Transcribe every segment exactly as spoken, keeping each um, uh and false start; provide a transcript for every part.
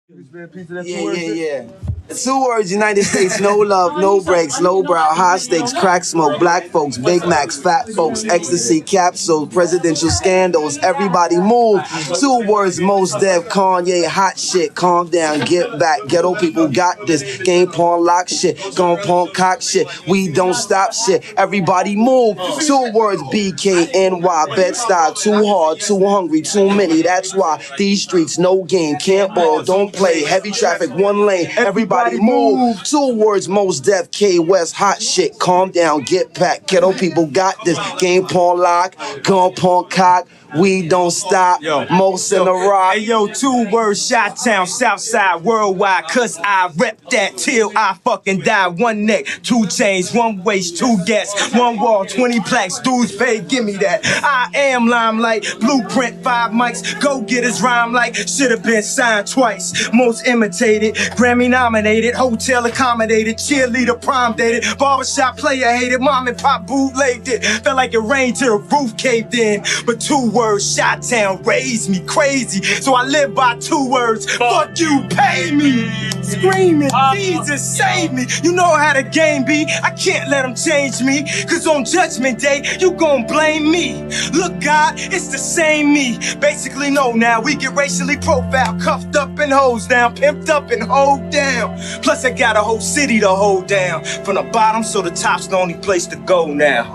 Yeah, yeah, yeah. Two words, United States, no love, no breaks, low brow, high stakes, crack smoke, black folks, Big Macs, fat folks, ecstasy capsules, presidential scandals, everybody move. Two words, most deaf, Kanye, hot shit, calm down, get back, ghetto people got this, game pawn lock shit, gun pawn cock shit, we don't stop shit, everybody move. Two words, B K N Y, Bed-Stuy, too hard, too hungry, too many, that's why these streets, no game, can't ball, don't play, heavy traffic, one lane, everybody move. Two words, most deaf, K West, hot shit, calm down, get back, ghetto people got this, game pawn lock, gun pawn cock, we don't stop, yo, most in the rock. Hey yo, two words, Chi-Town, Southside, worldwide, cause I rep that till I fucking die. One neck, two chains, one waist, two guests, one wall, twenty plaques, dudes pay, give me that. I am limelight, blueprint, five mics, go get his rhyme like, should've been signed twice. Most imitated, Grammy nominated, hotel accommodated, cheerleader prom dated, barbershop player hated, mom and pop bootlegged it. Felt like it rained till the roof caved in, but two words, Chi-Town raised me crazy, so I live by two words, fuck you, pay me. Screaming, Jesus save me. You know how the game be, I can't let them change me, cause on judgment day, you gon' blame me. Look God, it's the same me. Basically no now, we get racially profiled, cuffed up and hosed down, pimped up and hold down. Plus I got a whole city to hold down, from the bottom so the top's the only place to go now.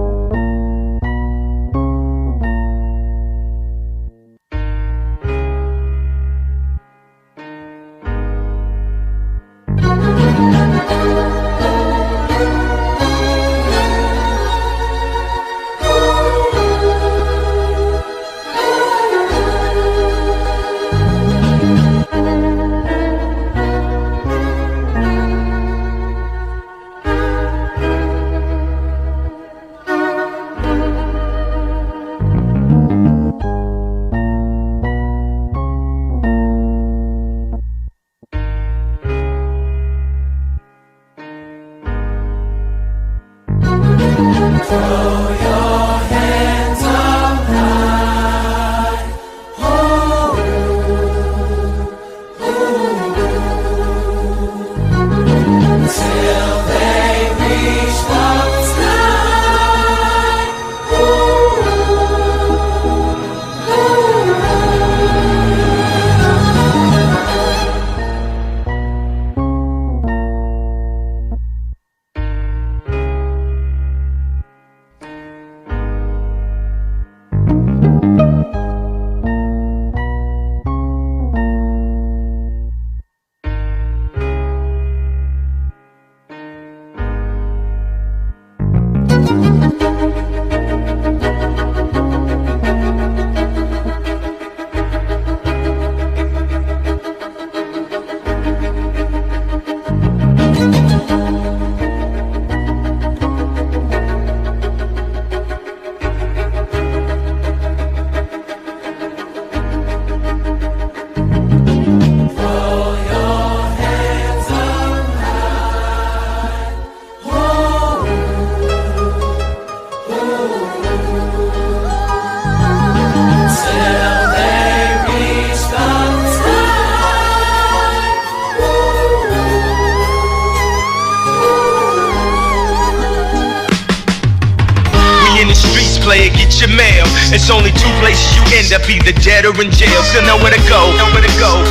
Player, get your mail. It's only two places you end up, either dead or in jail. Still know where to go, know where to go.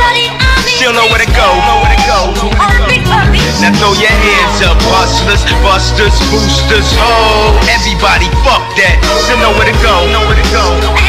Still know where to go, know where to go. Now throw your hands up, hustlers, busters, boosters, ho. Everybody, fuck that. Still know where to go, know where to go.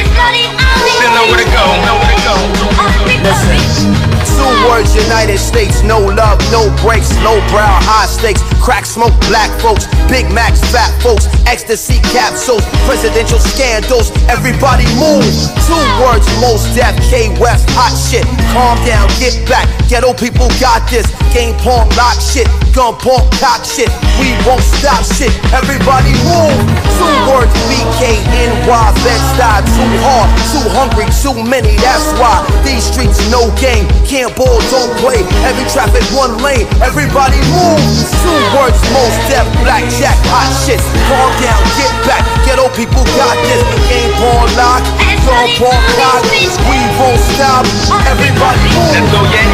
Still know where to go, know where to go. Listen. Two words, United States, no love, no breaks, low brow, high stakes, crack smoke, black folks, Big Macs, fat folks, ecstasy capsules, presidential scandals, everybody move. Two words, most deaf, K West, hot shit, calm down, get back, ghetto people got this, game pawn lock shit, gun pawn cock shit, we won't stop shit, everybody move. Two words, B K N Y, Bed-Stuy, too hard, too hungry, too many, that's why these streets no game, can't ball, don't play, heavy traffic, one lane, everybody move. Two words, most deaf, blackjack, hot shit, calm down, get back, ghetto people got this, game pawn lock, gun pawn cock, we won't stop, everybody move. Now throw your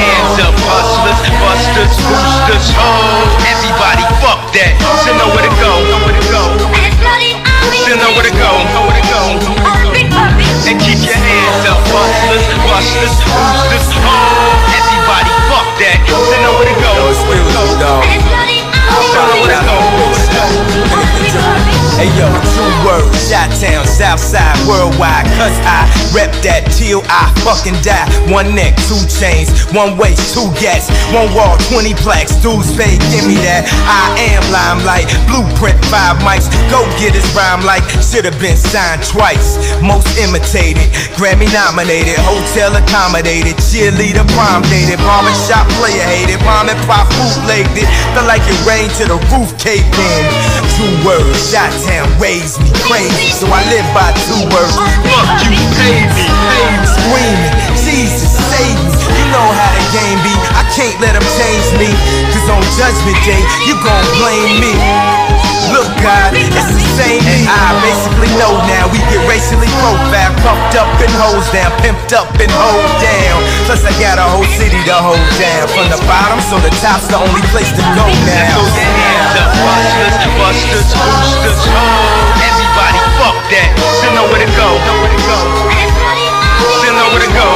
this? Who's this? Oh, everybody, fuck that. They know where to go. Hey yo, two words, Chi-Town, Southside, worldwide. Cause I rep that till I fucking die. One neck, two chains, one waist, two gats, one wall, twenty plaques. Dudes pay, give me that. I am limelight, blueprint, five mics. Go get his rhyme like should've been signed twice. Most imitated, Grammy nominated, hotel accommodated, cheerleader prom dated, bomb and shop player hated, mom and pop bootlegged it. Felt like it rained to the roof caved in. Two words, Chi-Town raised me crazy, so I live by two words. Fuck you, pay me, pay me. Screaming, Jesus save me. You know how the game be, I can't let them change me. Cause on judgment day, you gon' blame me. Look God, it's the same me. I basically know now, we get racially profiled, puffed up and hosed down, pimped up and hold down. Plus I got a whole city to hold down. From the bottom, so the top's the only place to go now. Throw your hands up, busters, busters, boosters, oh, everybody, fuck that. Still know where to go. Still know where to go.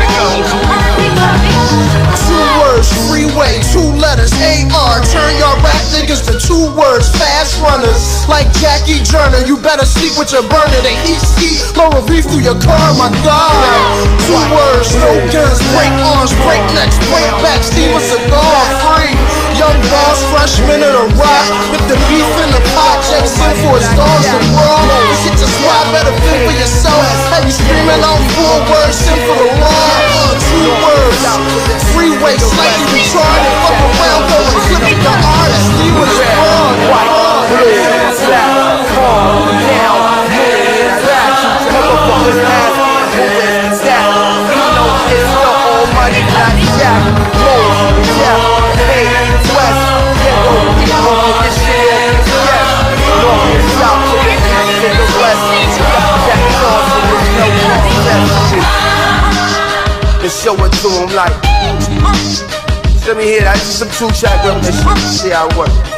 Two words, freeway, two letters, A R. Turn your rap niggas to two words, fast runners. Like Jackie Joyner, you better sleep with your burner. They heat ski, lower reef through your car, my God. Two words, no guns, break arms, break necks, break backs, steam a cigar, free. Young boss, freshman in the rock. If the beef in the pot, check in for his dogs to brawl. You hit your squad, better feel for yourself. Have you screaming out four words, sin for the law. Two words, freeway, slightly retarded. Fuck around, go and flip with the artist. He was wrong. White, blue, black, calm down, move back. Motherfuckers ass, who is that? You know it's the almighty black jack. Move, jack, hey, west, ghetto, people with this shit. Yes, north, south, to the east, to the west. Jack Charles, there's no contest. And show it to him like, let me hear that, just some two track revelation, see how it works.